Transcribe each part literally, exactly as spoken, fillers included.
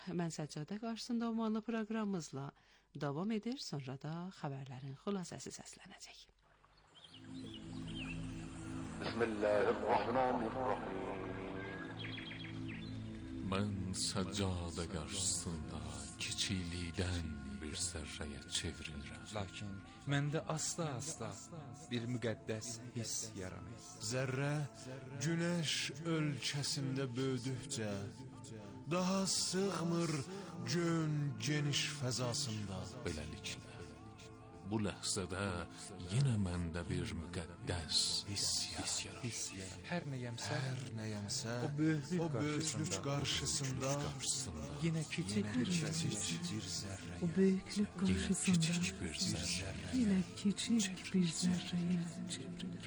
Mən Səccadə qarşısında ünvanlı proqramımızla davam edir, sonra da xəbərlərin xülasəsi səslənəcək. Bismillahirrahmanirrahim. Mən Səccadə qarşısında kiçiklikdən bir zərrəyə çevrilirəm. Lakin məndə asta-asta bir müqəddəs hiss yaranır. Zərrə günəş ölkəsində böyüdükcə daha sığmır gön geniş fəzasında. Beləliklə, bu ləhzədə yenə məndə bir müqəddəs hiss yaranır. Hər nəyəmsə, Hər nəyəmsə o böyüklük o böyüklük qarşısında yenə kiçik bir kiçik bir zərrə. O büyüklük karşısında kiçik bir zərrə. yine küçük bir zerreye çevrilir.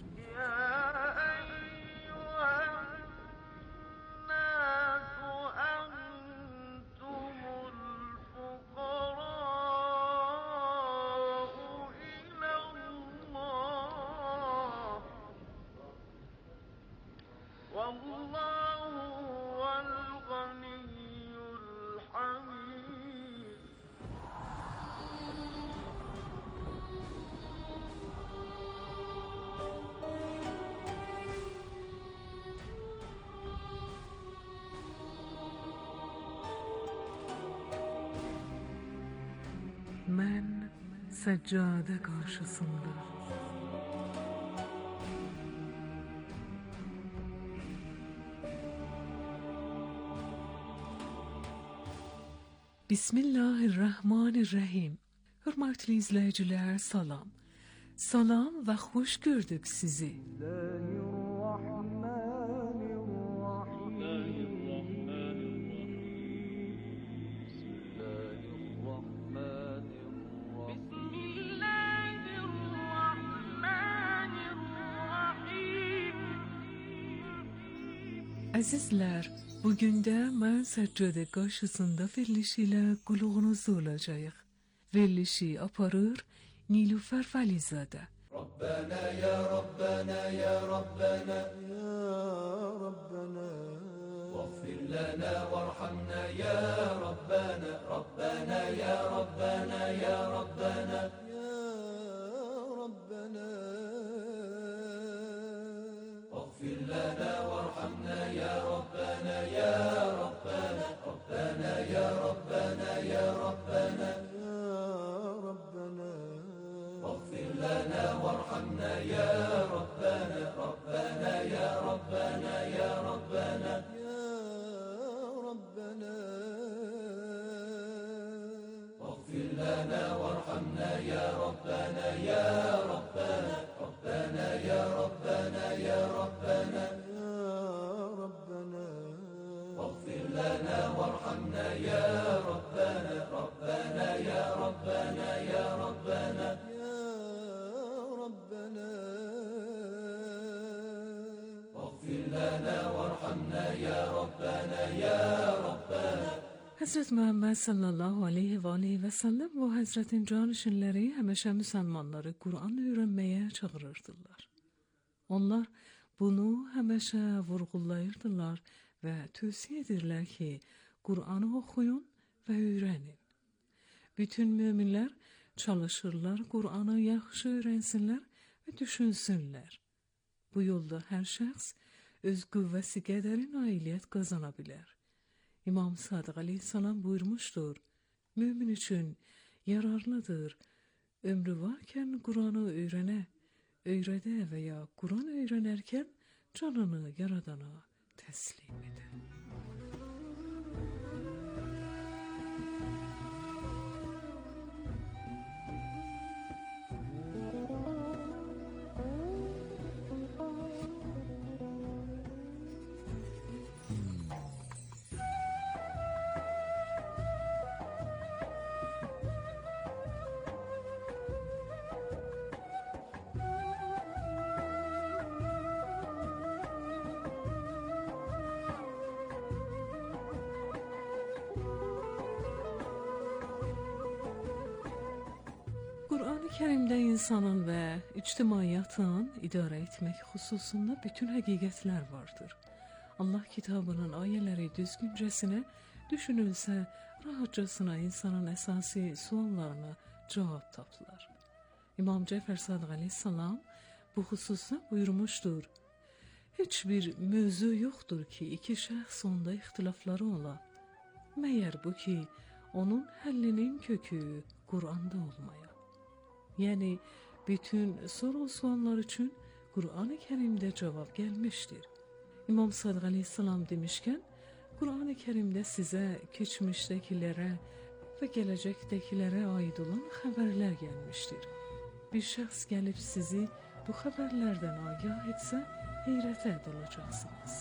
Ben seccade karşısında Bismillahirrahmanirrahim. Hörmətli izləyicilər, salam. Salam və xoş gördük sizi. Əzizlər, bugün də mən Səccadə qarşısında verilişi ilə qulağınızda olacağıq. Verilişi aparır Nilüfer Vəlizadə. Rabbana ya Rabbana ya Rabbana ya Rabbana Vaghfir lana warhamna ya Rabbana Rabbana ya Rabbana ya Rabbana ya Rabbana Vaghfir lana warhamna ya Rabbana ya Rabbana Rabbana ya Rabbana ya Rabbana ya Rabbana واغفر لنا وارحمنا يا ربنا ربنا يا ربنا يا ربنا يا ربنا واغفر لنا وارحمنا يا ربنا يا ربنا ربنا يا ربنا يا ربنا يا ربنا واغفر لنا وارحمنا يا ربنا ربنا يا ربنا يا ربنا ربنا واغفر لنا وارحمنا يا ربنا يا ربنا Həzrət Məhəmməd sallallahu aleyhi və aleyhi və səlləm və Həzrətin canişinləri həmişə müsəlmanları Qur'an öyrənməyə çağırırdılar. Onlar bunu həmişə vurğulayırdılar və tövsiyə edirlər ki, Qur'anı oxuyun və öyrənin. Bütün möminlər çalışırlar Qur'anı yaxşı öyrənsinlər və düşünsünlər. Bu yolda hər şəxs öz qüvvəsi qədəri nailiyyət qazana bilər. İmam Sadiq aleyhissalam buyurmuşdur, mümin üçün yararlıdır, ömrü varkən Qur'anı öyrənə, öyrədə və ya Qur'an öyrənərkən canını yaradana təslim edə. Qur'an-ı Kərimdə insanın və ictimaiyyatın idarə etmək xüsusunda bütün həqiqətlər vardır. Allah kitabının ayələri düzgüncəsinə Düşünülse rahatçasına insanın əsasi suallarına cavab tapdılar. İmam Cəfər Sadiq əleyhissalam bu xüsusda buyurmuşdur: Heç bir mövzu yoxdur ki, iki şəxs onda ixtilafları ola. Məyər bu ki, onun həllinin kökü Qur'anda olmaya. Yəni, bütün soru suallar üçün Qur'an-ı Kərimdə cavab gəlmişdir. İmam Sadiq əleyhissalam demişkən, Qur'an-ı Kərimdə sizə keçmişdəkilərə və gələcəkdəkilərə aid olan xəbərlər gəlmişdir. Bir şəxs gəlib sizi bu xəbərlərdən agah etsə, heyrətə dalacaqsınız.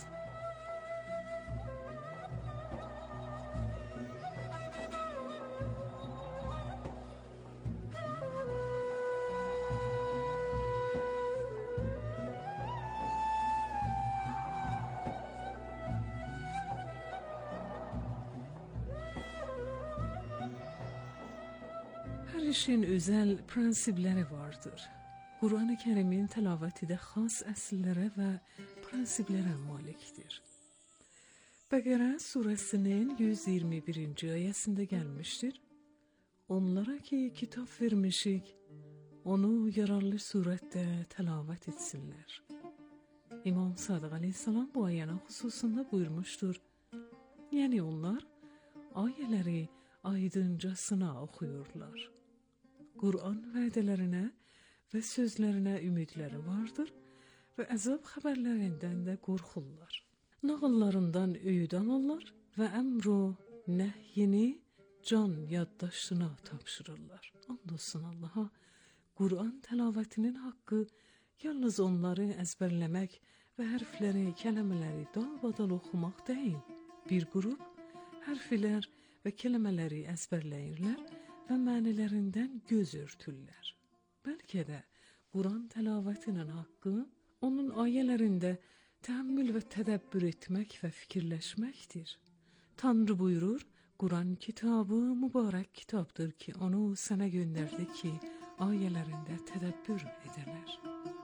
Hər işin özəl prensibləri vardır. Qur'an-ı Kərimin təlavəti də xas əsllərə və prensiblərə malikdir. Bəqərə surəsinin yüz iyirmi birinci ayəsində gəlmişdir: Onlara ki kitab vermişik, onu yararlı surətdə təlavət etsinlər. İmam Sadiq əleyhissalam bu ayənin xüsusunda buyurmuşdur: Yəni onlar ayələri aydıncasına oxuyurlar. Qur'an vədələrinə və sözlərinə ümidləri vardır və əzab xəbərlərindən də qorxurlar. Nağıllarından öyüd alırlar və əmr-o nəhyini can yaddaşına tapşırırlar. And olsun Allaha, Qur'an təlavətinin haqqı yalnız onları əzbərləmək və hərfləri, kələmələri dalbadal oxumaq deyil. Bir qrup hərflər və kələmələri əzbərləyirlər və mənilərindən göz örtürlər. Bəlkə də Qur'an təlavətinin haqqı onun ayələrində təəmmül və tədəbbür etmək və fikirləşməkdir. Tanrı buyurur, Qur'an kitabı mübarək kitabdır ki, onu sənə göndərdi ki, ayələrində tədəbbür edələr.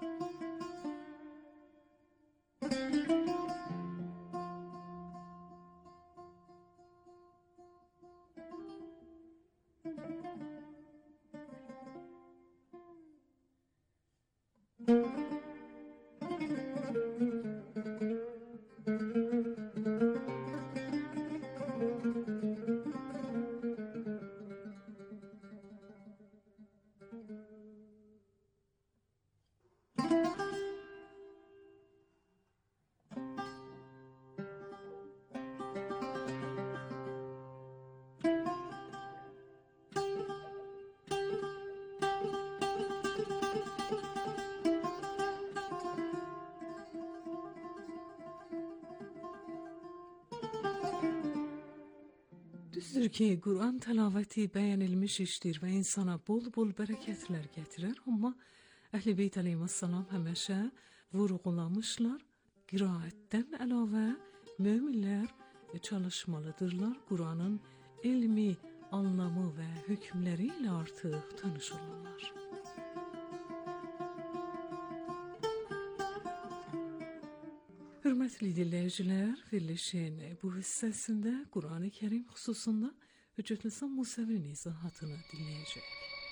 Düzdür ki, Qur'an təlavəti bəyənilmiş işdir və insana bol-bol bərəkətlər gətirər, amma Əhl-i Beyt əleyhissalam həmişə vurğulamışlar, qiraətdən əlavə möminlər çalışmalıdırlar, Qur'anın elmi, anlamı və hökmləri ilə artıq tanış olurlar. Hörmətli dinləyicilər, verilişin bu hissəsində Qur'an-ı Kərim xüsusunda Hüccət Lisan Musəvinin izahatını dinləyəcək.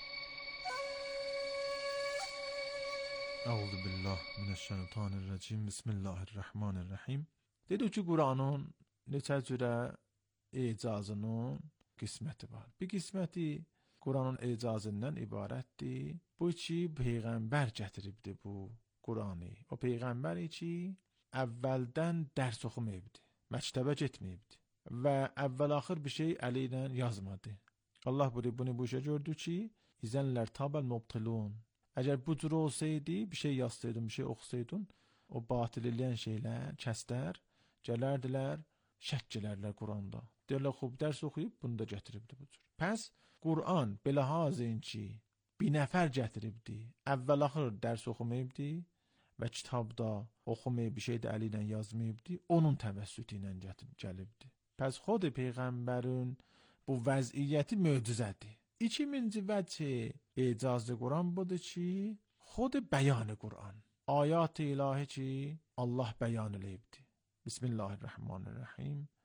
Əuzu billah minəşşeytanirracim. Bismillahirrahmanirrahim. Dedik ki, Qur'anın neçə cürə ecazının qisməti var. Bir qisməti Qur'anın ecazından ibarətdir. Bu ki, Peyğəmbər gətiribdi bu Qur'anı. O Peyğəmbər ki, əvvəldən dərs oxumayıbdı, məktəbə getməyibdi və əvvəl-axır bir şey əli ilə yazmadı. Allah buyuruyor, bunu bu işə gördü ki, izənlər tabel mubtilun. Əgər bu cür olsaydı, bir şey yazsaydın, bir şey oxusaydın, o batil eləyən şeylər, kəslər, gələrdilər, şək gələrlər Quranda. Deyirlər, xub, dərs oxuyub, bunu da gətiribdi bu cür. Pəs, Qur'an belə hazin ki, bir nəfər gətiribdi, əvvəl-axır dərs oxumayıbdi və kitabda oxumayıb, bir şey də əli ilə yazmayıbdi, onun təvəssütü ilə gəlibdi. Pəs xod Peyğəmbərin bu vəziyyəti möcüzədir. İkinci vəcə ecazı Qur'an budur ki, xod bəyan Qur'an. Ayat-ı ilahi ki, Allah bəyan eləyibdi. Bismillahirrahmanirrahim.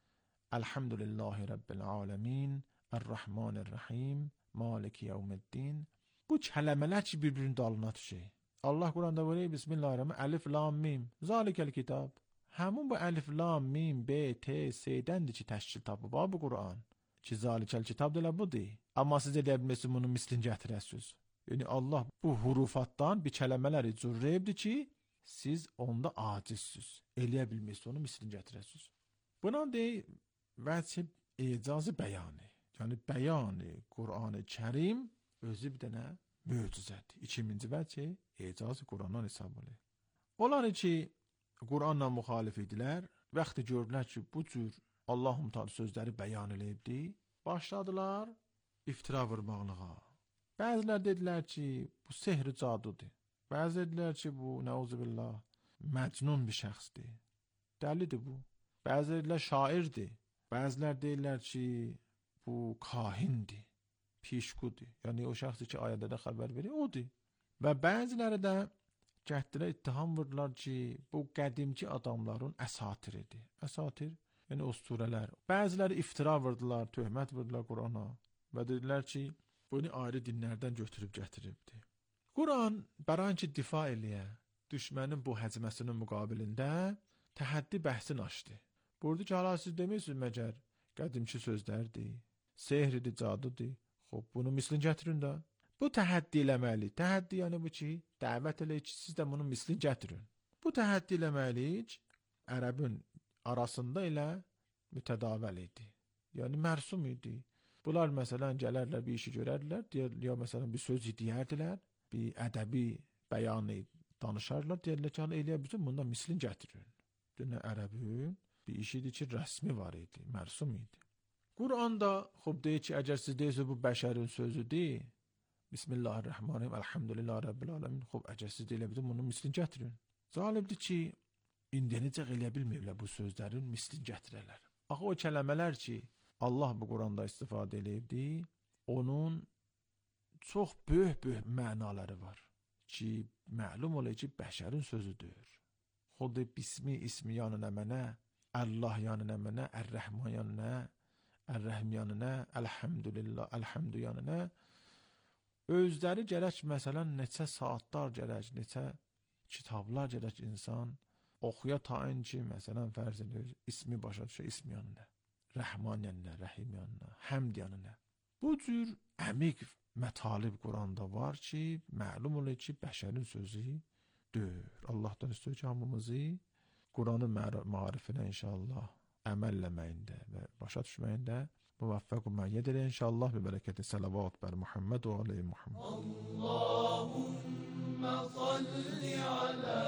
الحمد لله رب العالمین الرحمن الرحیم مالک یوم الدین. Bu kələmələr ki, bir-birinin dalına düşür. Allah Quranda buyuruyor Bismillahirrahmanirrahim. Elif lam mim. Zalikel kitab. Həmin bu elif lam mim b t s'dəndir ki, təşkil tapıb bu Quran. Ki zalikel kitab deyə budur. Amma siz edə bilməsiniz bunun mislini gətirəsiniz. Yəni Allah bu hurufatdan bir kələmələri cürrəyibdir ki, siz onda acizsiz. Eləyə bilməsiniz onu mislini gətirəsiniz. Buna deyil vəcib icazı bəyanı. Yəni bəyanı Qur'an-ı Kərim özü bir dənə möcüzədir. İkinci vəcib icazı Qur'andan hesab olur. Onlar ki Qur'anla müxalif idilər, vaxtı gördülər ki bu cür Allahum Teala sözləri bəyan eləyibdi, başladılar iftira vurmaqlığa. Bəzilər dedilər ki bu sehr cadudur. Bəzi dedilər ki bu nəuzubillah məcnun bir şəxsdir. Dəlidir bu. Bəzi dedilər şairdir. Bəzilər deyirlər ki bu kahindir, pişqudur. Yəni o şəxsi ki ayədə də xəbər verir, odur. Və bəziləri də gəldilər ittiham vurdular ki bu qədimki adamların əsatiridir. Əsatir, yəni usturələr. Bəziləri iftira vurdular, töhmət vurdular Qur'ana və dedilər ki bunu ayrı dinlərdən götürüb gətiribdi. Qur'an bəran ki difa eləyə, düşmənin bu həcməsinin müqabilində təhəddi bəhsin açdı. Burada ki hala siz demirsiniz məgər qədimki sözlərdir, sehridir, cadudur. Xob bunu mislini gətirin də. Bu təhəddi eləməli. Təhəddi yəni bu ki dəvət elə ki siz də bunun mislini gətirin. Bu təhəddi eləməli ki ərəbin arasında elə mütədavəl idi. Yəni mərsum idi. Bunlar məsələn gələrlər bir işi görərlər, deyər, ya məsələn bir söz deyərdilər, bir ədəbi bəyanı danışarlar, deyərlər ki eləyə bizim bundan mislini gətirin. Dünə ərəbin bir işidir ki rəsmi var idi, mərsum idi. Qur'anda xob deyir ki əgər siz deyirsiniz bu bəşərin sözüdür, Bismillahirrahmanirrahim, elhamdülillah Rabbil alemin, xob əgər siz deyilə bizim bunun mislini gətirin. Zalibdir ki indiyəcək eləyə bilməyiblər bu sözlərin mislini gətirərlər. Axı o kələmələr ki Allah bu Quranda istifadə eləyibdi, onun çox böyük-böyük mənaları var ki məlum olur ki bəşərin sözüdür. Xod bismi ismi yanına mənə, Allah yanına mənə, Ər-Rəhman yanına, Ər-Rəhim yanına, Elhamdülillah, Elhamdü yanına. Özləri gərək məsələn neçə saatlar gərək, neçə kitablar gərək insan oxuya tayin ki məsələn fərz edir, ismi başa düşə, ismi yanına, Rəhman yanına, Rəhim yanına, Həmd yanına. Bu cür əmiq mətalib Quranda var ki, məlum olur ki bəşərin sözü deyir. Allah'tan istiyor ki hamımızı Kur'an'ın marifine inşallah əməlləməyində və başa düşməyində muvaffaq müəyyəd elə inşallah bi bereketi salavat bər Muhammed və aleyhi Muhammed. Allahümme salli ala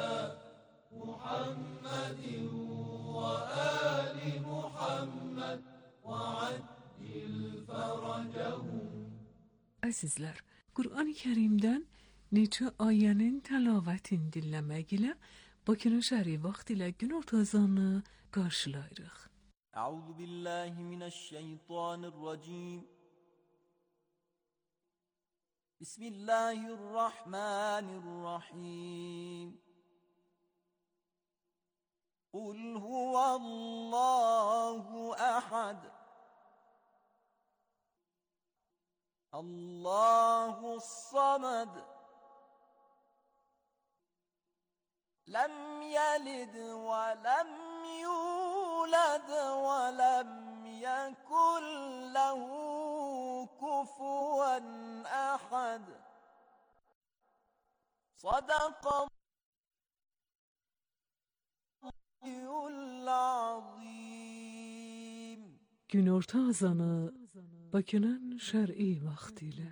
Muhammedin və ali Muhammed və addil fərəcəhum. Əzizlər, Qur'an-ı Kərimdən neçə ayənin təlavətini dinləmək ilə Bakının şəhəri vaxt ilə günorta azanı qarşılayırıq. Əuzu billahi minəşşeytanirracim. Bismillahirrahmanirrahim. Qul huvallahu əhəd. Allahus samad. Lem yelid ve lem yulad ve lem yekun lehu kufuven ahad. Sadakallahul azim. Günorta azanı Bakının şər'i vaxtilə.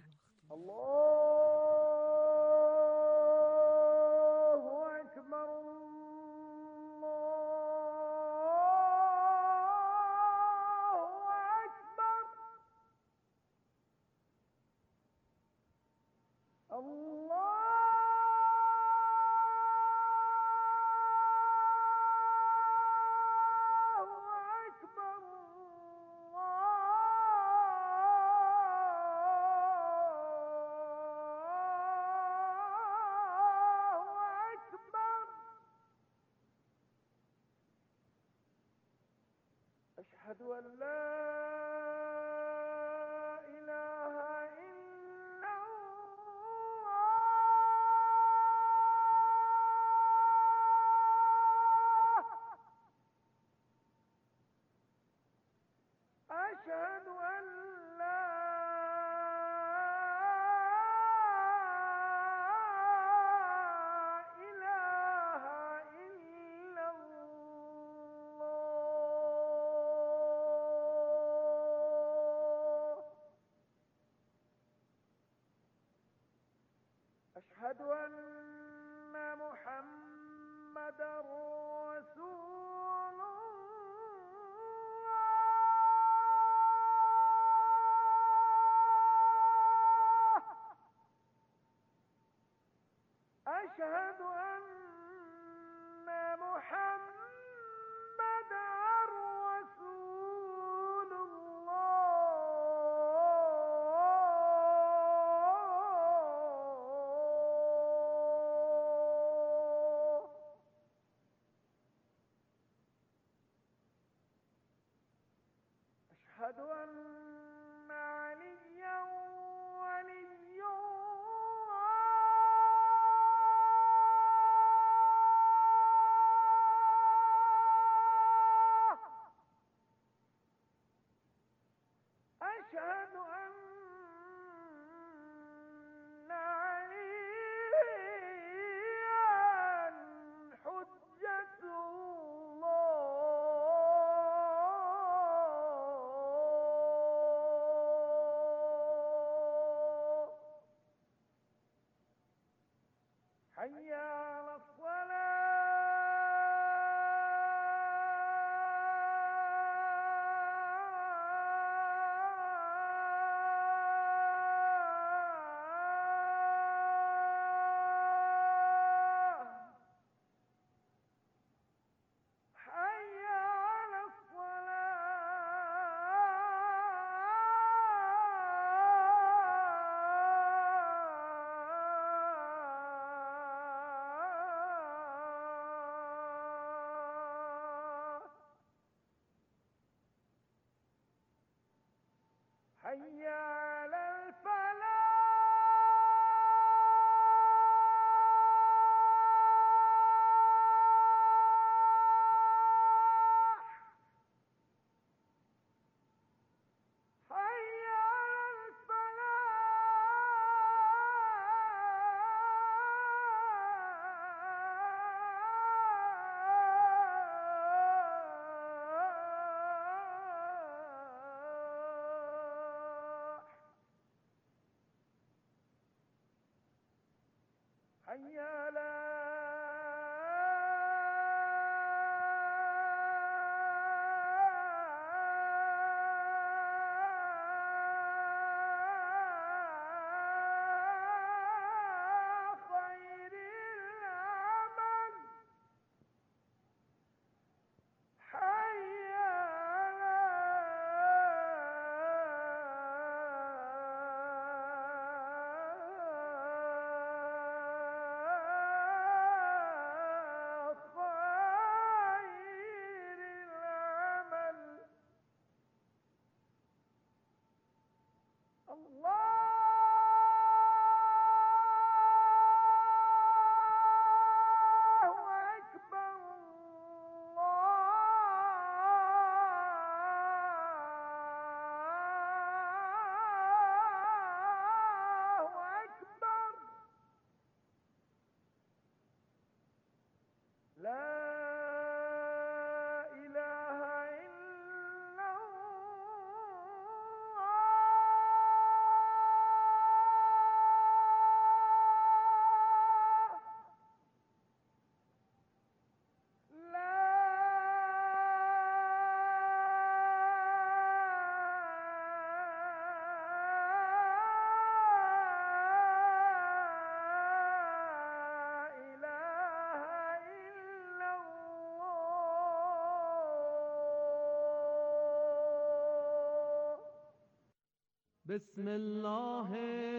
بسم الله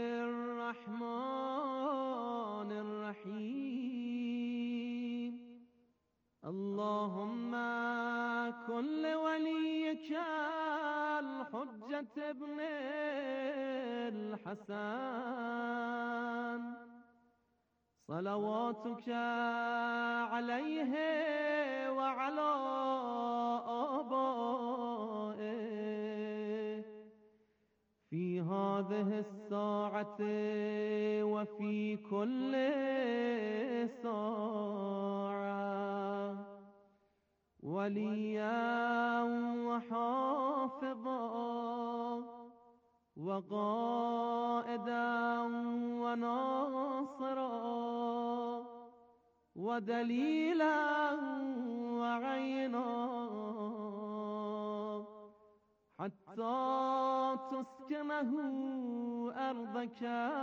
الرحمن الرحيم اللهم كن لوليك الحجة ابن الحسن صلواتك عليه وعلى آبائه في هذه الساعة وفي كل ساعة وليا وحافظا وقائدا وناصرا ودليلا وعينا حتى تسكنه أرضك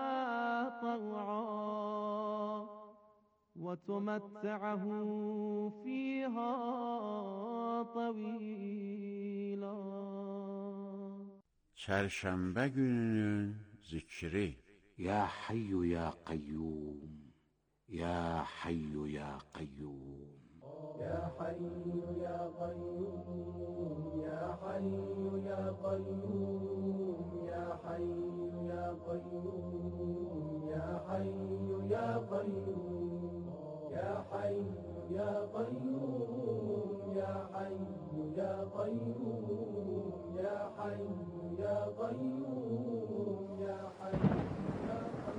طوعا وتمتعه فيها طويلا. Çarşamba gününün zikri. Ya Hayyu ya Kayyum, Ya Hayyu ya Kayyum, Ya Hayyu ya Kayyum, Ya Hayyu ya Kayyum, Ya Hayyu ya Kayyum, Ya Hayyu ya Kayyum, Ya Hayyu ya Kayyum, Ya Hayyu ya Kayyum, Ya Hayyu ya قيوم يا حي يا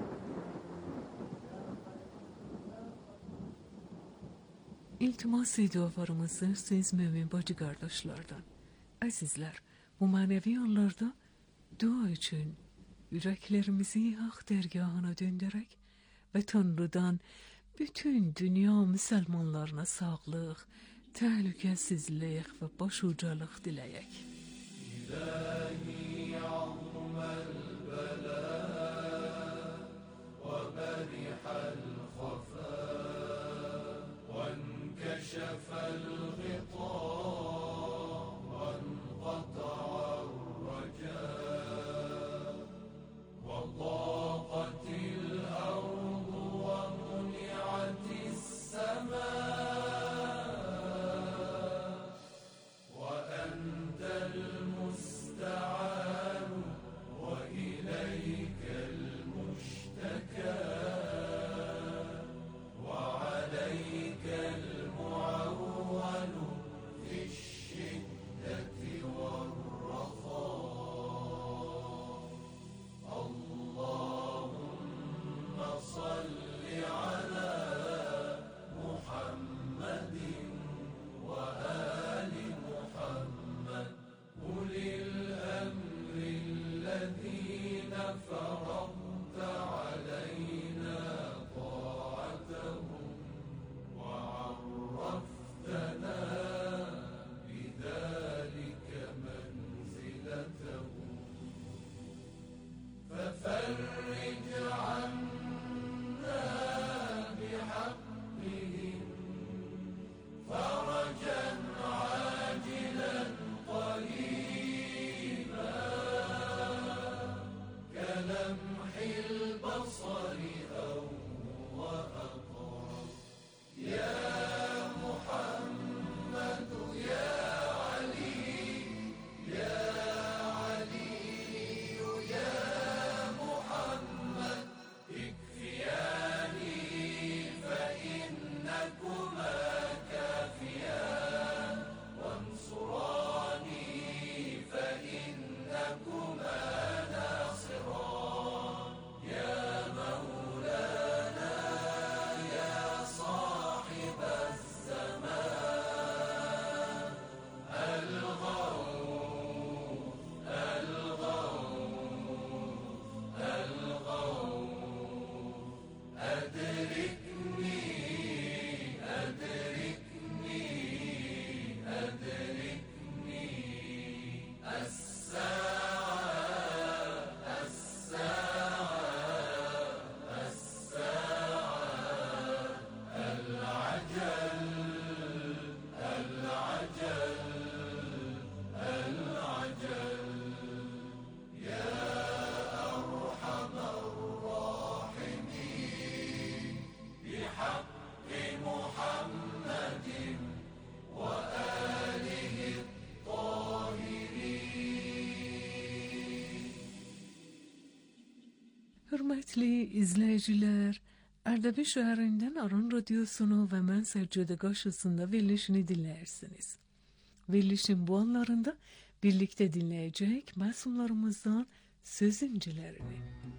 İltimas ediyorlarımızı siz mümin bacı kardeşlerden. Azizler, bu manevi anlarda dua için yüreklerimizi hak dergahına döndürerek ve Tanrı'dan bütün dünya Müslümanlarına sağlık, tehlikesizlik ve başucalık dileyek. İlahi azmel bela ve berihal khafa ve enkešefel gita ve enqata'ar raca ve daqatil ardu ve muni'atis sema Hürmetli izleyiciler, Ardabil şehrinden Aran Radyosunu ve ben Seccade karşısında verilişini dinlersiniz. Verilişin bu anlarında birlikte dinleyecek masumlarımızdan söz incilerini.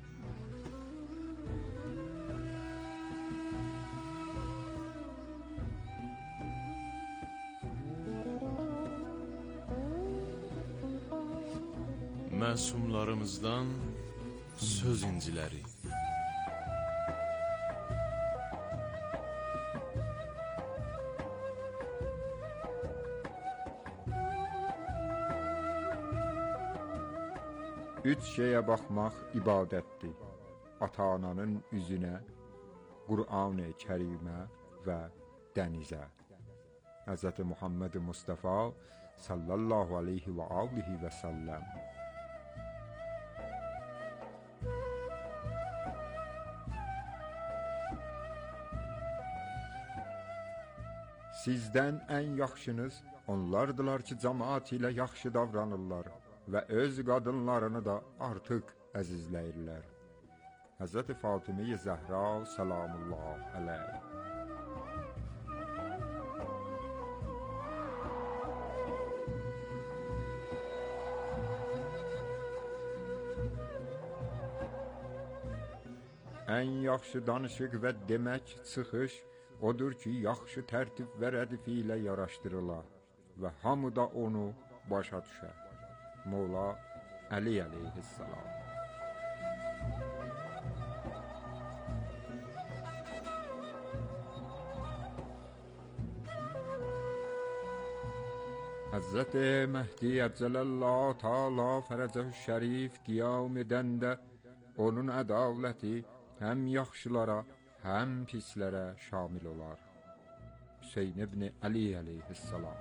Məsumlarımızdan söz inciləri. Üç şeyə baxmaq ibadətdir. Ata-ananın üzünə, Qur'an-ı Kərimə və dənizə. Həzrəti Muhammed Mustafa sallallahu aleyhi və alihi və səlləm. Sizdən ən yaxşınız onlardılar ki, cəmaat ilə yaxşı davranırlar və öz qadınlarını da artıq əzizləyirlər. Həzrəti Fatimə-i Zəhra salamullah əleyh. Ən yaxşı danışıq və demək çıxış odur ki, yaxşı tərtib və rədif ilə yaraşdırıla və hamı da onu başa düşər. Mola Əli əleyhissalam. Həzrəti Məhdi Əccələllahu Teala fərəcəh şərif qiyam edəndə onun ədaləti həm yaxşılara, həm pislərə şamil olar. Hüseyn ibn Əli əleyhissalam.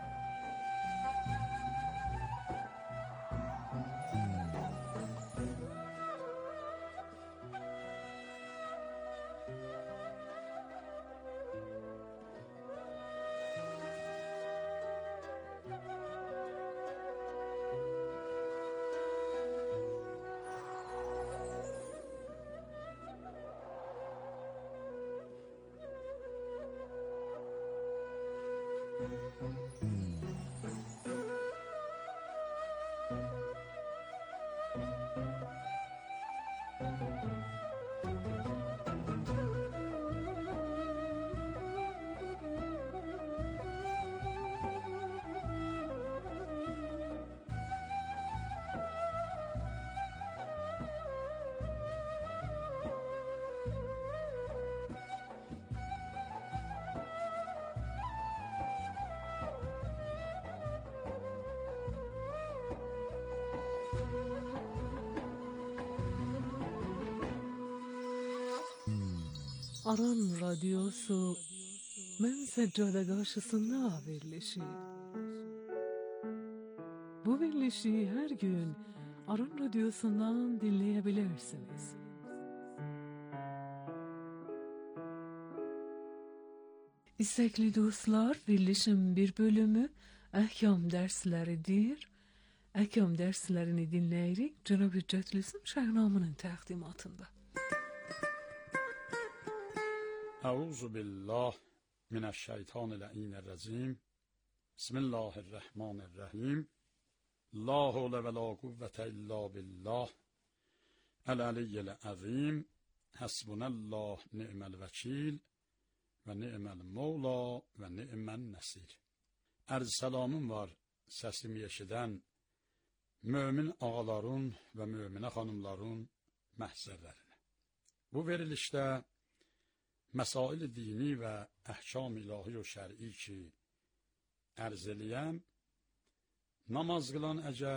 Aran Radyosu Mən Səccada qarşısında verilişi. Bu verilişi hər gün Aran Radyosu'ndan dinleyebilirsiniz. İstekli dostlar, verilişin bir bölümü Əhkam dersleridir. Əhkam derslerini dinleyerek Cenab-ı Cətlüsün Şəhnamının təqdimatında. Euzu billah mineşşeytanirracim. Bismillahirrahmanirrahim. La havle ve la kuvvete illa billah. El-aliyyel azim. Hasbunallah ni'mel vekil ve ni'mel mevla ve ni'mel nesir. Erz selamım var sesimi eşiden mümin ağaların ve mümine hanımların məhzərlərinə. Bu verilişdə məsail dini və əhkam ilahi və şər'i ki ərz eləyəm, namaz qılan əgər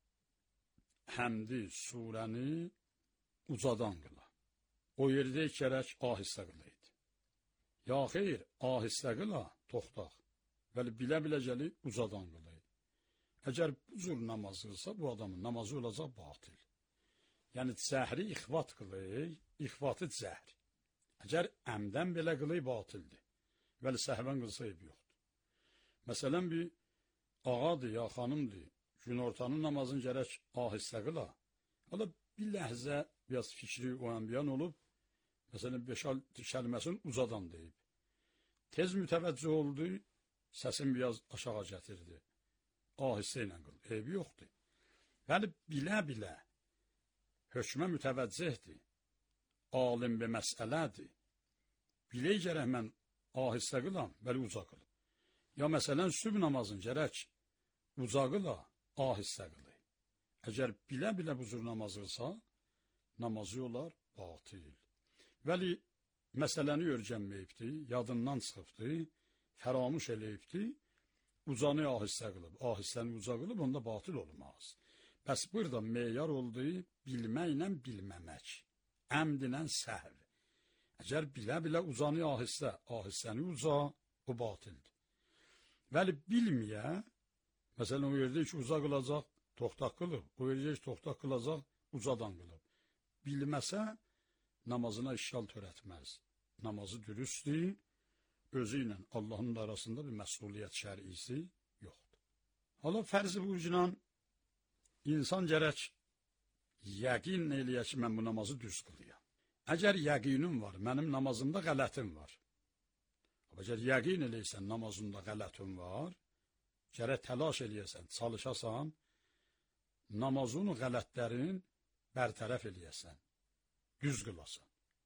həmdi surəni ucadan qıla, o yerdə gərək ahistə qılaydı. Ya xeyr, ahistə qıla, toxtaq, bəli bilə-bilə gəli ucadan qılaydı. Əgər bu cür namaz qılsa, bu adamın namazı olacaq batil. Yəni, cəhri ixvat qılay, ixvatı cəhri. Əgər əmdən belə qılay batildir. Vəli səhvən qılsa eybi yoxdur. Məsələn, bir ağadır ya xanımdır, gün ortanın namazın gərək ahistə qıla. Hala bir ləhzə, biraz fikri o ənbiyan olub, məsələn, beş-altı kəlməsini ucadan deyib. Tez mütəvəccüh oldu, səsin biraz aşağı gətirdi. Ahistə ilə qıl, eybi yoxdur. Vəli bilə-bilə hökmə mütəvəccihdir. Alim bir məsələdir. Bilək gərək mən ahistə qılam, bəli uca qılım. Ya məsələn, sübh namazın gərək uca qıla, ahistə qılay. Əgər bilə-bilə bu cür namaz qılsa, namazı olar batil. Vəli məsələni örgənməyibdir, yadından çıxıbdır, fəramuş eləyibdir, ucanı ahistə qılıb, ahistəni uca qılıb, onda batil olmaz. Bəs burada meyar oldu bilməklə bilməmək. Əmdinən səhv. Əgər bilə-bilə uzanı ahistə, ahistəni uca, o batildir. Vəli bilməyə, məsələn, o yerdə ki, uca qılacaq, toxtaq qılıb, o yerdə ki, toxtaq qılacaq, ucadan qılıb. Bilməsə, namazına işgal törətməz. Namazı dürüstdür, özü ilə Allahın arasında bir məsuliyyət şər'isi yoxdur. Hala fərzi burcuna insan gərək yəqin eləyə ki, mən bu namazı düz qılıyam. Əgər yəqinim var, mənim namazımda qələtim var. Əgər yəqin eləysən, namazında qələtim var, gərək təlaş eləyəsən, çalışasan, namazın qələtlərin bərtərəf eləyəsən, düz qılasan.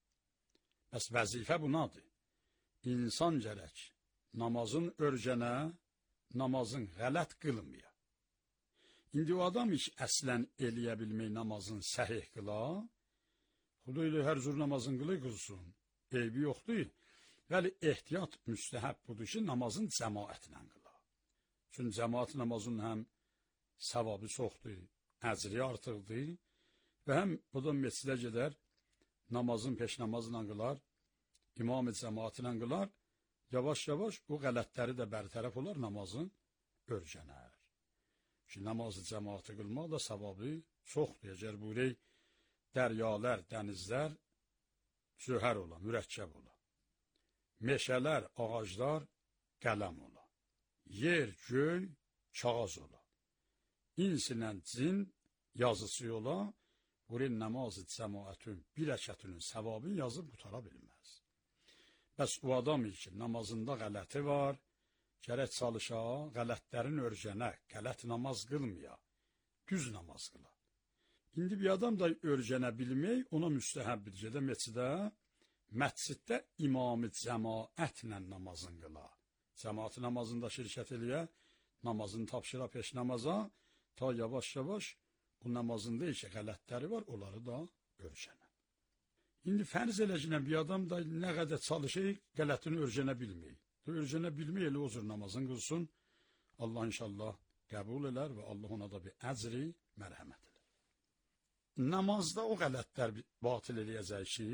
Bəs vəzifə bunadır. İnsan gərək namazın örgənə, namazın qələt qılmaya. İndi o adam heç əslən eləyə bilmək namazın səhih qıla, xuda ilə hər cür namazın qılı qılsın, eybi yoxdur. Vəli ehtiyat müstəhəb budur ki, namazın cəmaətlə qıla. Çünki cəmaət namazın həm savabı çoxdur, əcri artıqdır və həm o da məscidə gedər, namazın peş namazla qılar, imam-ı cəmaatla qılar, yavaş-yavaş o qələtləri də bərtərəf olar, namazın örgənər. Ki, namazı cəmaatı qılmaq da savabı çoxdur. Əgər buyurək, dəryalar, dənizlər cöhər ola, mürəkkəb ola. Meşələr, ağaclar qələm ola. Yer, göy, kağız ola. İnsinlə cin yazısı ola, buyurək, namazı cəmaatın bir rəkətinin savabını yazıb qutara bilməz. Bəs o adam ki, namazında qələti var, gərək çalışa, qələtlərin örgənə, qələt namaz qılmaya, düz namaz qıla. İndi bir adam da örgənə bilmək, ona müstəhəbdir gedə məscidə, məsciddə imam-ı cəmaətlə namazın qıla. Cəmaat namazında şirkət eləyə, namazını tapşıra peş namaza, ta yavaş-yavaş o namazında işə qələtləri var, onları da örgənə. İndi fərz eləcəklə bir adam da nə qədər çalışır, qələtini örgənə bilməyir. Örgənə bilmək elə o cür namazın qılsın, Allah inşallah qəbul elər və Allah ona da bir əcri, mərhəmət elər. Namazda o qələtlər batil eləyəcək ki,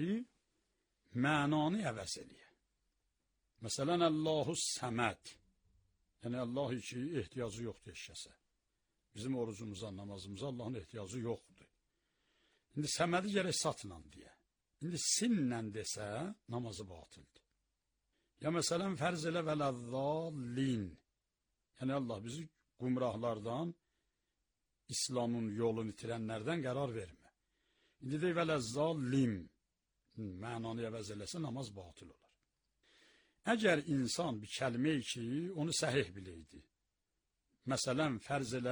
mənanı əvəz eləyək. Məsələn, Allahu Səməd, yəni Allah ki, ehtiyacı yoxdur eşkəsə. Bizim orucumuza, namazımıza Allahın ehtiyacı yoxdur. İndi Səmədi gərək satla deyə. İndi sinlə desə, namazı batildir. Ya məsələn, fərz elə vələzzallin. Yəni Allah bizi qumrahlardan, İslamın yolunu itirənlərdən qərar vermə. İndi deyək vələzzallim. Mənanı əvəz eləsə, namaz batil olar. Əgər insan bir kəlmə ki, onu səhih biləydi. Məsələn, fərz elə,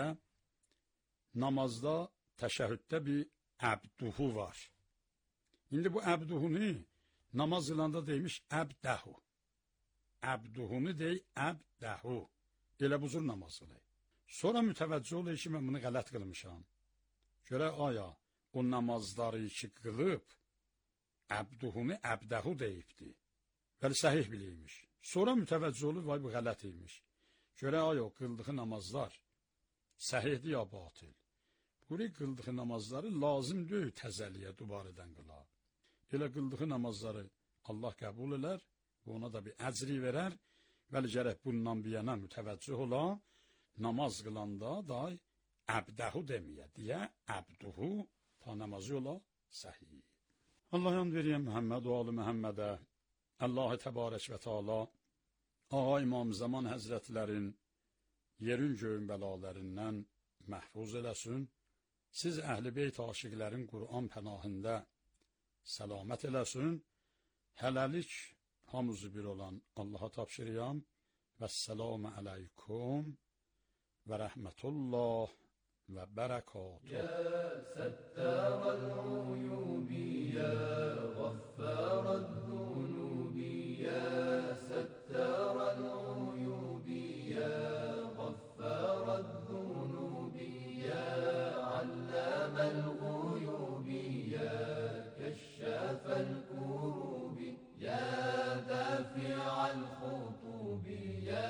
namazda, təşəhhüddə bir əbduhu var. İndi bu əbduhunu namaz qılanda deymiş əbdəhu. Əbduhunu dey əbdəhu. Elə bu cür namaz qılay. Sonra mütəvəccüh olayı ki, mən bunu qələt qılmışam. Görə aya, o namazları ki qılıb, əbduhunu əbdəhu deyibdi. Bəli, səhih biləymiş. Sonra mütəvəccüh olur, vay bu qələt imiş. Görə aya, o qıldığı namazlar səhihdir ya batil. Buri qıldığı namazları lazım deyil təzəliyə, dubarədən qıla. Elə qıldığı namazları Allah qəbul elər və ona da bir əcri verər. Bəli, gərək bundan bir yana mütəvəccüh ola, namaz qılanda da əbdəhu deməyə, deyə əbduhu ta namazı ola səhih. Allah yan veriyəm Məhəmməd və alı Məhəmmədə, Allah-u Təbarək və Teala, Ağa İmam Zaman Həzrətlərin yerin göyün bəlalarından məhfuz eləsin, siz Əhl-i Beyt aşiqlərin Qur'an pənahində səlamət eləsin, hələlik hamısı bir olan Allaha tapşırıyam. Vəssalamu aleykum və rəhmətullah və bərəkatuh. Ya səttərəl uyubi, ya qaffərəl zunubi, ya səttərəl uyubi, ya qaffərəl zunubi, ya alləməl uyubi, ya kəşşəfəl kurubi, ya dafi'al xutubi, ya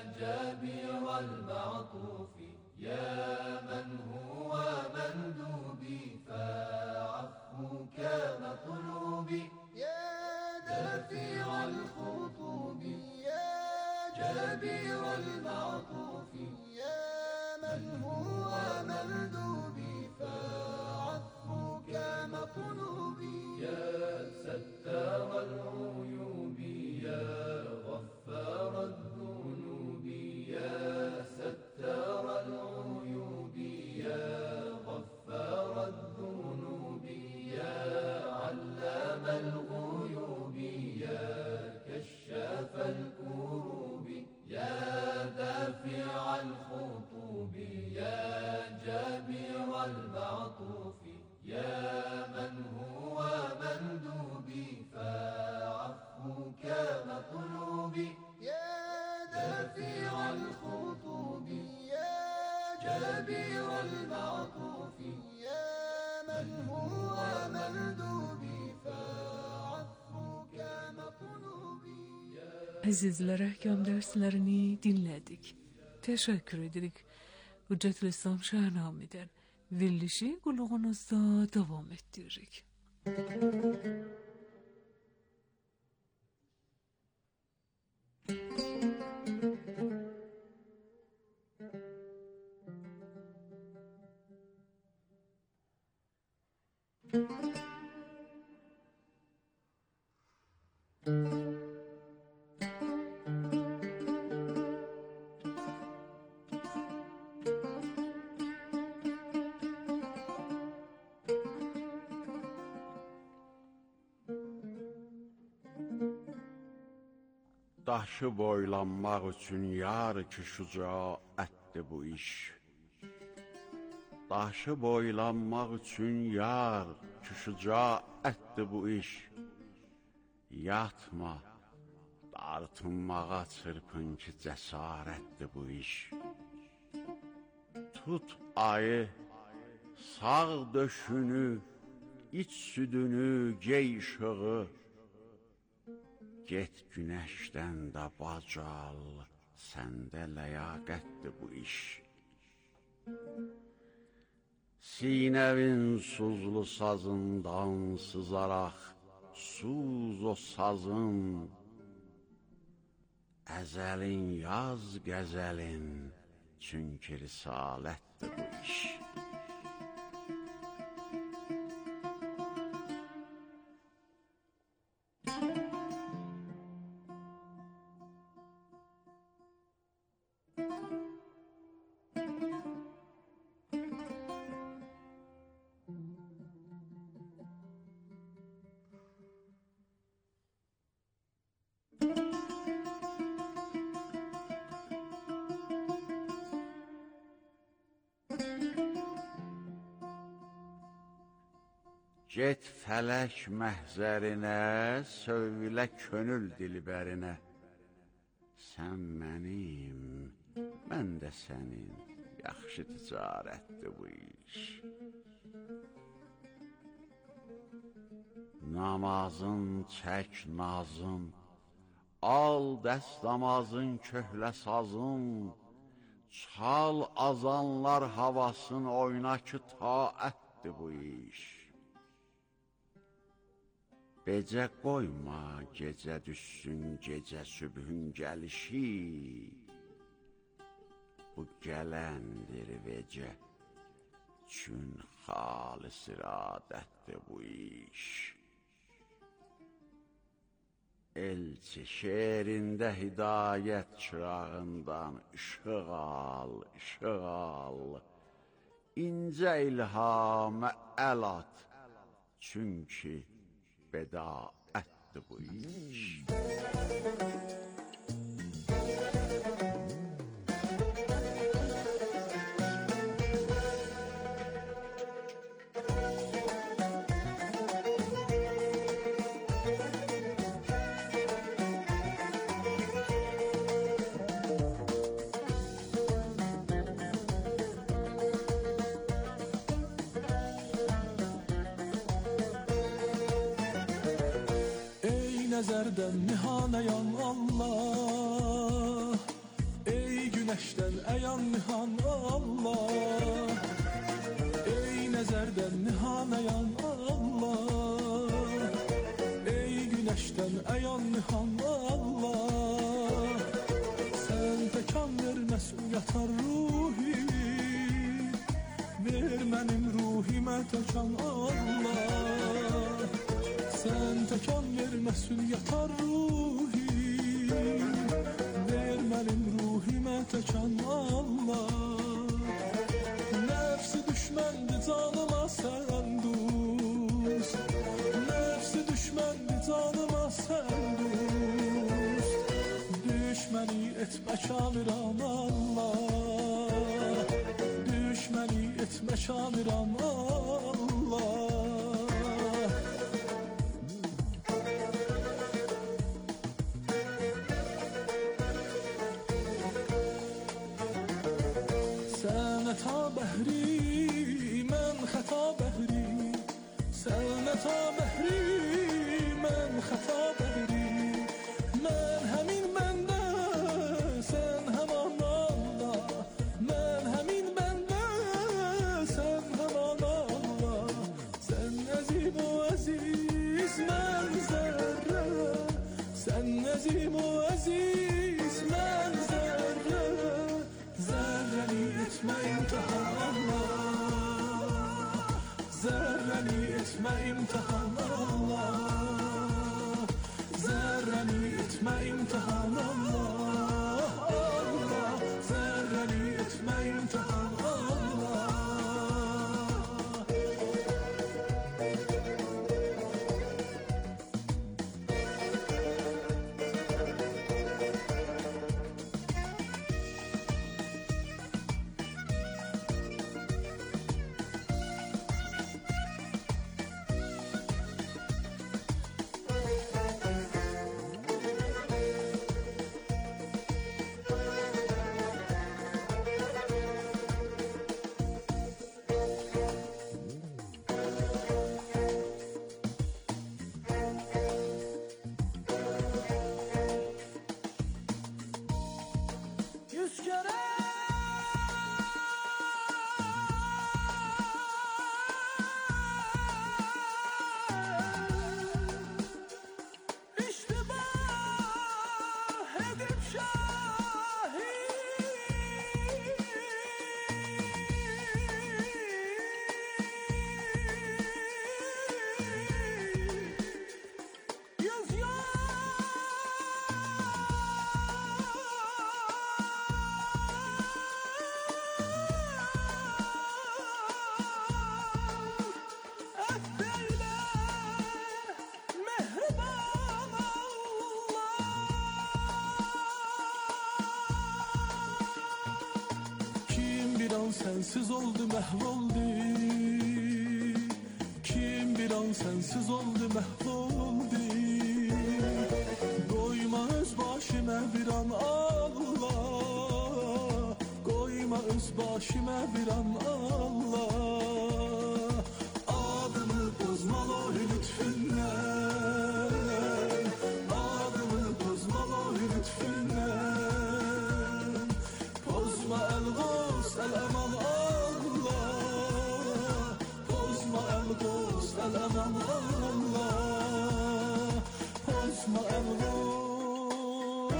جابر المعطوف يا من هو مندوب Əzizlərə həkam dərslərini dinlədik. Təşəkkür edirik. Hüccətül İslam Şəhnamidən verilişi qulağınızda davam etdiririk. Daşı boylanmaq üçün yar ki şücaətdir bu iş. Daşı boylanmaq üçün yar ki şücaətdir bu iş. Yatma, dartınmağa çırpın ki cəsarətdir bu iş. Tut ayı, sağ döşünü, iç südünü, gey işığı. Get günəşdən də bacal, səndə ləyaqətdir bu iş. Sinəvin suzlu sazından sızaraq, suz o sazın, əzəlin yaz qəzəlin, çünki risalətdir bu iş. Get fələk məhzərinə, söylə könül dilbərinə. Sən mənim, mən də sənin, yaxşı ticarətdir bu iş. Namazın çək nazın, al dəst namazın köhlə sazın, çal azanlar havasın, oyna ki taətdir bu iş. Becə qoyma, gecə düşsün, gecə sübhün gəlişi. Bu gələndir vecə, çün xalis iradətdir bu iş. Elçi şeirində hidayət çırağından işıq al, işıq al. İncə ilhamə əl at, çünki bedaətdir bu iş. Nəzərdən nihanayan Allah, ey günəşdən əyan nihan Allah. Ey nəzərdən nihanayan Allah, ey günəşdən əyan nihan Allah. Sən təkan verməz uyatar ruhi, ver mənim ruhimə təkan Allah. Sən təkan verməsin yatar ruhi, ver mənim ruhimə təkan Allah. Nəfsi düşməndir canıma sən dost, nəfsi düşməndir canıma sən dost. Düşməni etmə kafiran Allah, düşməni etmə kafiran Allah. Xəta bəhri, mən xəta bəhri, sənəta bəhri, mən xəta bəhri, mən həmin mən zerrəni etmə imtihan Allah, zerrəni etmə imtihan Allah, Allah, zerrəni etmə imtihan Allah. Sensiz oldu mahvoldu, kim bir an sensiz oldu mahvoldu. Koyma öz başıma bir an Allah, koyma öz başıma bir an Allah. Adımı bozmalı lütfünden, adımı bozmalı lütfünden. Bozma el gos el eman Allah, bozma el gos el eman Allah, bozma el gos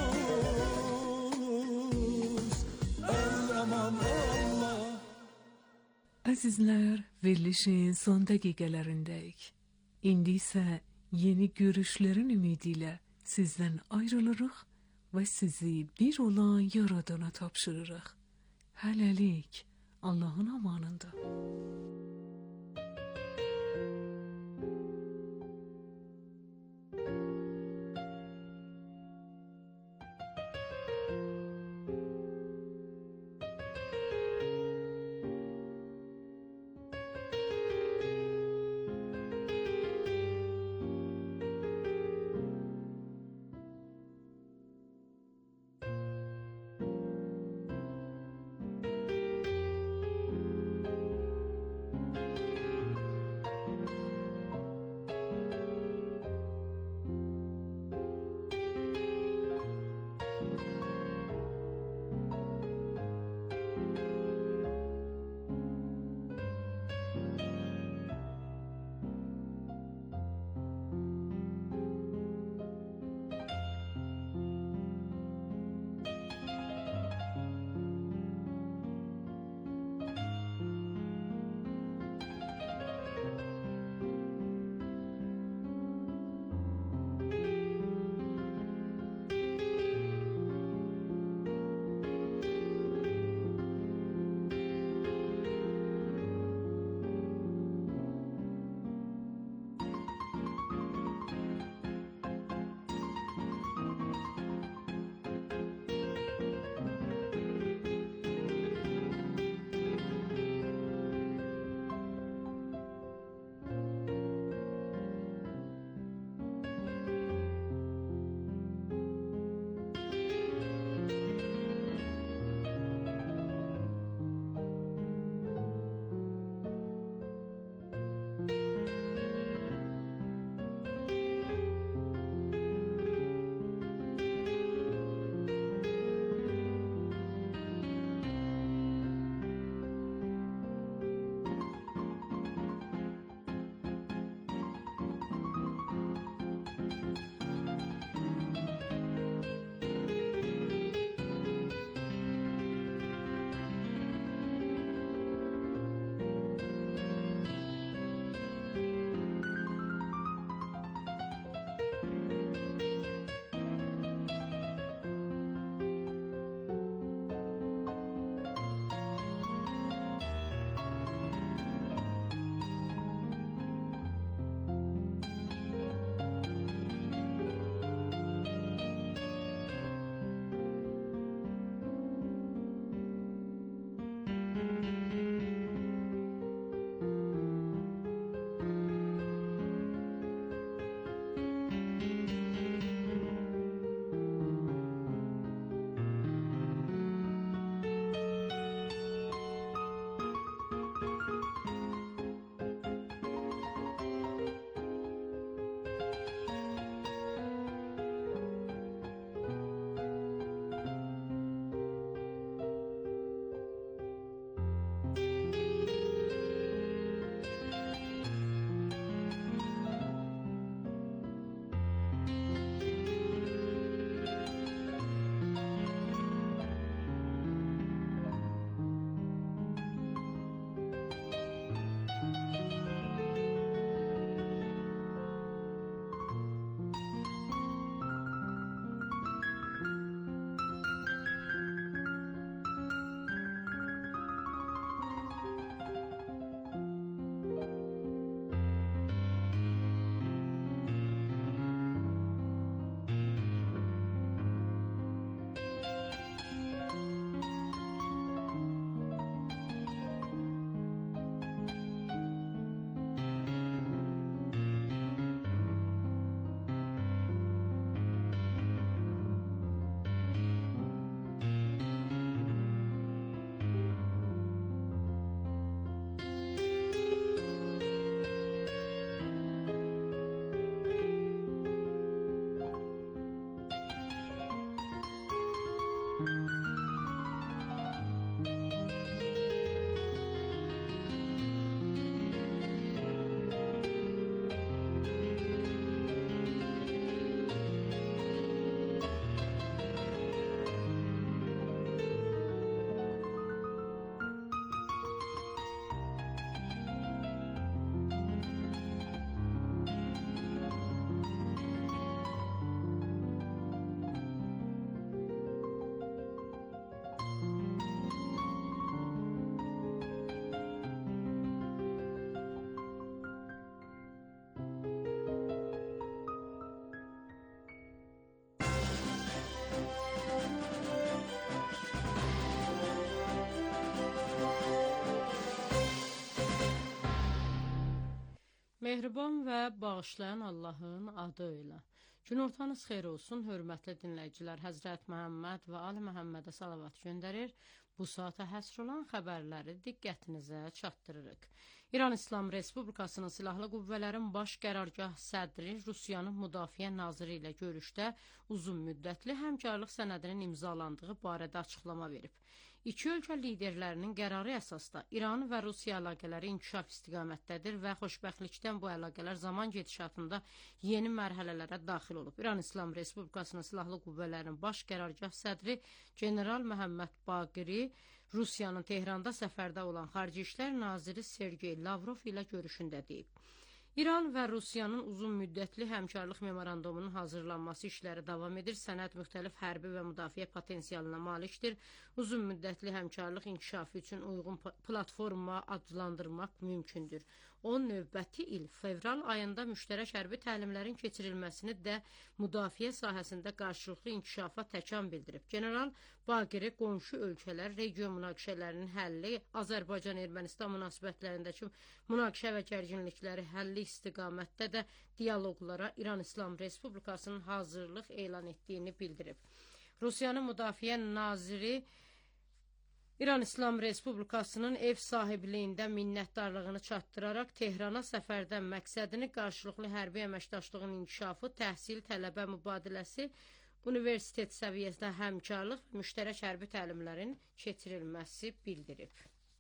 el eman Allah. Azizler, verilişin son dakikalarındayıq. İndi isə yeni görüşlərin ümidiyle sizden ayrılırıq ve sizi bir olan Yaradana tapşırırıq. Hələlik Allahın amanında. Mehriban və bağışlayan Allahın adı ilə. Günortanız xeyir olsun, hörmətli dinləyicilər. Həzrət Məhəmməd və Ali Məhəmmədə salavat göndərir. Bu saata həsr olan xəbərləri diqqətinizə çatdırırıq. İran İslam Respublikasının Silahlı Qüvvələrin Baş Qərargah sədri Rusiyanın Müdafiə Naziri ilə görüşdə uzun müddətli həmkarlıq sənədinin imzalandığı barədə açıqlama verib. İki ölkə liderlərinin qərarı əsasda İran və Rusiya əlaqələri inkişaf istiqamətdədir və xoşbəxtlikdən bu əlaqələr zaman gedişatında yeni mərhələlərə daxil olub. İran İslam Respublikasının Silahlı Qüvvələrin Baş Qərargah sədri General Məhəmməd Baqiri Rusiyanın Tehranda səfərdə olan Xarici İşlər Naziri Sergey Lavrov ilə görüşündə deyib. İran və Rusiyanın uzun müddətli həmkarlıq memorandumunun hazırlanması işləri davam edir. Sənəd müxtəlif hərbi və müdafiə potensialına malikdir. Uzun müddətli həmkarlıq inkişafı üçün uyğun platforma adlandırmaq mümkündür. O, növbəti il fevral ayında müştərək hərbi təlimlərin keçirilməsini də müdafiə sahəsində qarşılıqlı inkişafa təkan bildirib. General Baqiri qonşu ölkələr region münaqişələrinin həlli, Azərbaycan-Ermənistan münasibətlərindəki münaqişə və gərginlikləri həlli istiqamətdə də dialoqlara İran İslam Respublikasının hazırlıq elan etdiyini bildirib. Rusiyanın Müdafiə Naziri İran İslam Respublikasının ev sahibliyində minnətdarlığını çatdıraraq Tehrana səfərdən məqsədini qarşılıqlı hərbi əməkdaşlığın inkişafı, təhsil, tələbə mübadiləsi, universitet səviyyəsində həmkarlıq və müştərək hərbi təlimlərin keçirilməsi bildirib.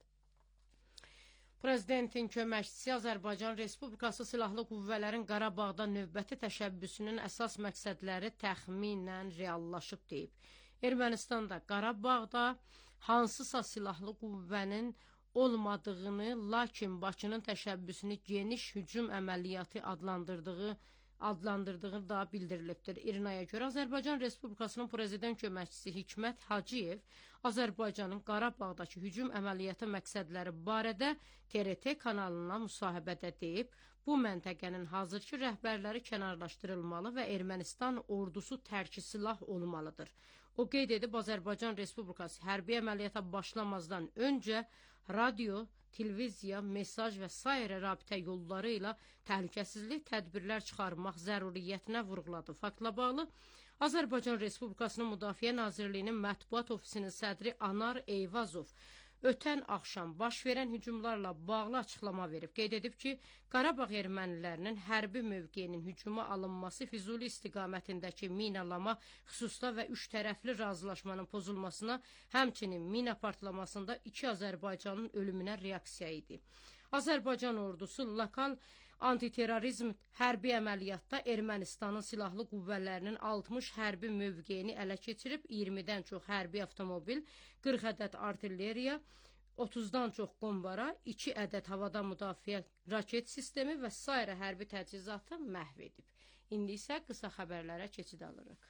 Prezidentin köməkçisi Azərbaycan Respublikası Silahlı Qüvvələrin Qarabağda növbəti təşəbbüsünün əsas məqsədləri təxminən reallaşıb deyib. Ermənistanda Qarabağda hansısa silahlı qüvvənin olmadığını, lakin Bakının təşəbbüsünü geniş hücum əməliyyatı adlandırdığı adlandırdığı da bildirilibdir. İRNA-ya görə Azərbaycan Respublikasının prezident köməkçisi Hikmət Hacıyev Azərbaycanın Qarabağdakı hücum əməliyyatı məqsədləri barədə T R T kanalına müsahibədə deyib, bu məntəqənin hazırki rəhbərləri kənarlaşdırılmalı və Ermənistan ordusu tərki silah olmalıdır. O qeyd edib, Azərbaycan Respublikası hərbi əməliyyata başlamazdan öncə radio, televiziya, mesaj və sairə rabitə yolları ilə təhlükəsizlik tədbirlər çıxarmaq zəruriyyətinə vurğuladı. Faktla bağlı Azərbaycan Respublikasının Müdafiə Nazirliyinin mətbuat ofisinin sədri Anar Eyvazov ötən axşam baş verən hücumlarla bağlı açıqlama verib. Qeyd edib ki, Qarabağ ermənilərinin hərbi mövqeyinin hücuma alınması Füzuli istiqamətindəki minalama xüsusda və üç tərəfli razılaşmanın pozulmasına, həmçinin mina partlamasında iki Azərbaycanın ölümünə reaksiya idi. Azərbaycan ordusu lokal antiterrorizm hərbi əməliyyatda Ermənistanın silahlı qüvvələrinin altmış hərbi mövqeyini ələ keçirib, iyirmidən çox hərbi avtomobil, qırx ədəd artilleriya, otuzdan çox qombara, iki ədəd havadan müdafiə raket sistemi və sairə hərbi təchizatı məhv edib. İndi isə qısa xəbərlərə keçid alırıq.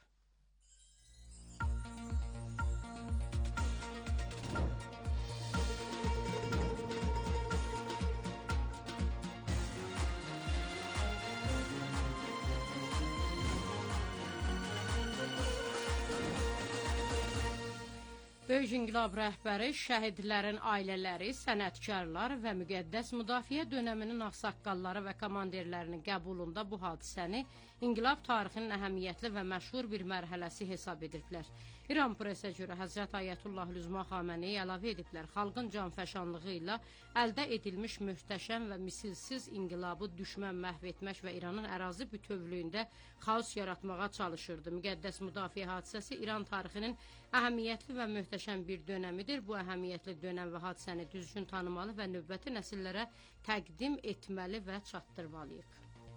Böyük İnqilab rəhbəri, şəhidlərin ailələri, sənətkarlar və müqəddəs müdafiə dönəminin ağsaqqalları və komandirlərinin qəbulunda bu hadisəni İnqilab tarixinin əhəmiyyətli və məşhur bir mərhələsi hesab ediblər. İran presə görə Həzrət Ayətullah Lüzma Xameneyi əlavə ediblər. Xalqın canfəşanlığı ilə əldə edilmiş möhtəşəm və misilsiz inqilabı düşmən məhv etmək və İranın ərazi bütövlüyündə xaos yaratmağa çalışırdı. Müqəddəs müdafiə hadisəsi İran tarixinin əhəmiyyətli və möhtəşəm bir dönəmidir. Bu əhəmiyyətli dönəm və hadisəni düzgün tanımalı və növbəti nəsillərə təqdim etməli və çatdırmalıyıq.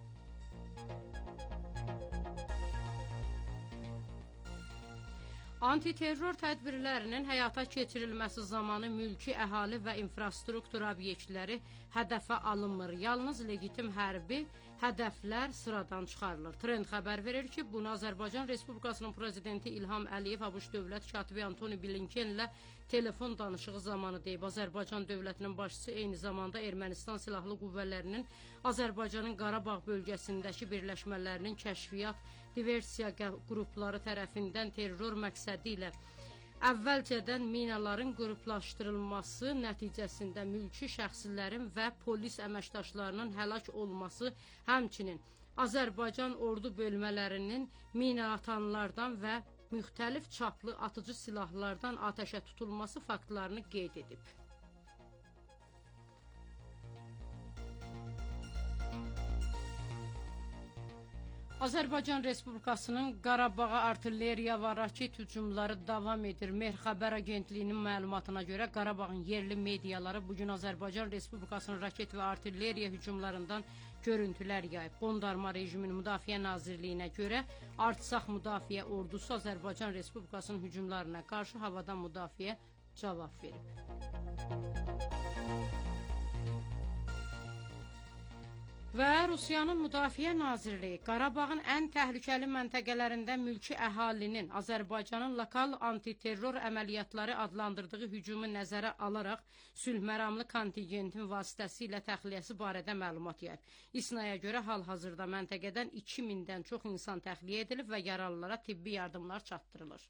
Antiterror tədbirlərinin həyata keçirilməsi zamanı mülki əhali və infrastruktur obyektləri hədəfə alınmır. Yalnız legitim hərbi hədəflər sıradan çıxarılır. Trend xəbər verir ki, bunu Azərbaycan Respublikasının prezidenti İlham Əliyev ABŞ dövlət katibi Antoni Blinken ilə telefon danışığı zamanı deyib. Azərbaycan dövlətinin başçısı eyni zamanda Ermənistan silahlı qüvvələrinin Azərbaycanın Qarabağ bölgəsindəki birləşmələrinin kəşfiyyat, diversiya qrupları tərəfindən terror məqsədi ilə əvvəlcədən minaların qruplaşdırılması nəticəsində mülki şəxslərin və polis əməkdaşlarının həlak olması, həmçinin Azərbaycan ordu bölmələrinin mina atanlardan və müxtəlif çaplı atıcı silahlardan atəşə tutulması faktlarını qeyd edib. Azərbaycan Respublikasının Qarabağa artilleriya və raket hücumları davam edir. Mehr xəbər agentliyinin məlumatına görə Qarabağın yerli mediaları bugün Azərbaycan Respublikasının raket və artilleriya hücumlarından görüntülər yayıb. Qondarma rejimin Müdafiə Nazirliyinə görə Artsaq Müdafiə Ordusu Azərbaycan Respublikasının hücumlarına qarşı havadan müdafiə cavab verib. Və Rusiyanın Müdafiə Nazirliyi Qarabağın ən təhlükəli məntəqələrində mülki əhalinin Azərbaycanın lokal antiterror əməliyyatları adlandırdığı hücumu nəzərə alaraq sülh məramlı kontingentin vasitəsilə təxliyəsi barədə məlumat yayıb. İSNAya görə hal-hazırda məntəqədən iki mindən çox insan təxliyə edilib və yaralılara tibbi yardımlar çatdırılır.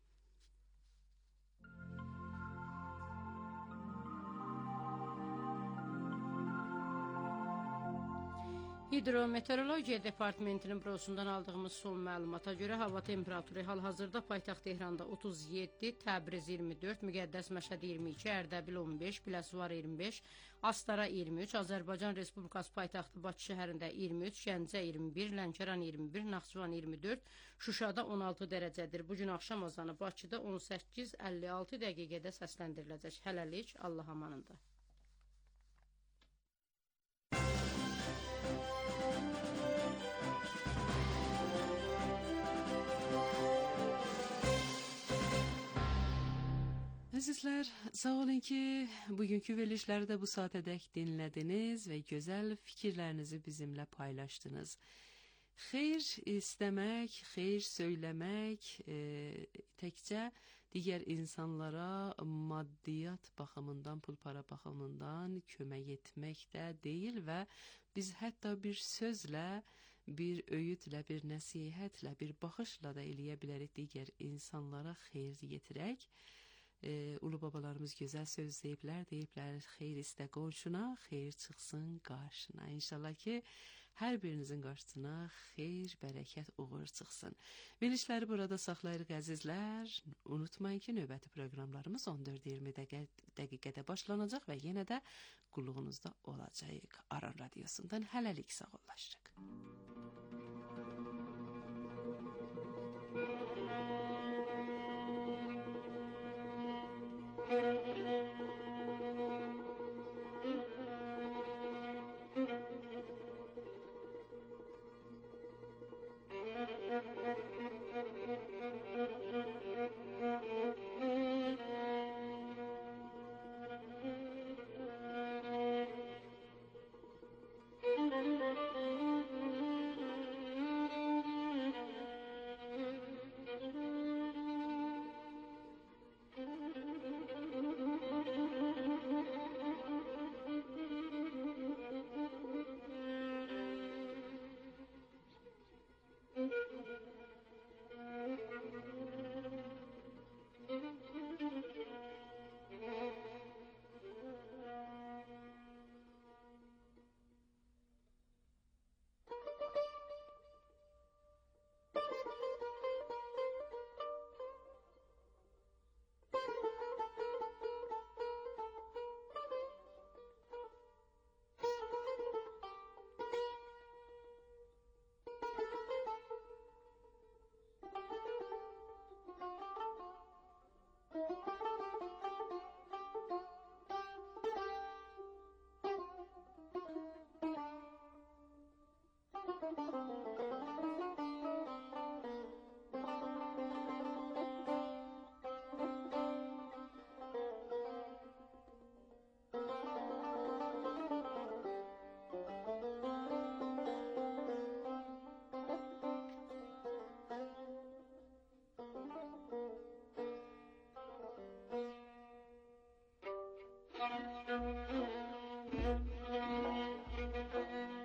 Hidrometeorologiya Departamentinin bürosundan aldığımız son məlumata görə hava temperaturu hal-hazırda paytaxt Tehranda otuz yeddi, Təbriz iyirmi dörd, Müqəddəs Məşəd iyirmi iki, Ərdəbil on beş, Biləsuvar iyirmi beş, Astara iyirmi üç, Azərbaycan Respublikası paytaxtı Bakı şəhərində iyirmi üç, Gəncə iyirmi bir, Lənkəran iyirmi bir, Naxçıvan iyirmi dörd, Şuşada on altı dərəcədir. Bugün axşam azanı Bakıda on səkkiz əlli altı dəqiqədə səsləndiriləcək. Hələlik Allah amanında. Əzizlər, sağ olun ki, bugünkü verilişləri də bu saatədək dinlədiniz və gözəl fikirlərinizi bizimlə paylaşdınız. Xeyr istəmək, xeyr söyləmək e, təkcə digər insanlara maddiyyat baxımından, pul para baxımından kömək etmək də deyil və biz hətta bir sözlə, bir öyüdlə, bir nəsihətlə, bir baxışla da eləyə bilərik digər insanlara xeyir yetirək. Ee, ulu babalarımız güzel söz deyiblər, deyiblər xeyir istə qonşuna, xeyir çıxsın qarşına. İnşallah ki, hər birinizin qarşısına xeyir, bərəkət, uğur çıxsın. Verilişləri burada saxlayırıq əzizlər. Unutmayın ki, növbəti proqramlarımız on dörd iyirmi dəqiqədə başlanacaq və yenə də qulluğunuzda olacaq. Aran Radiosundan hələlik sağollaşın.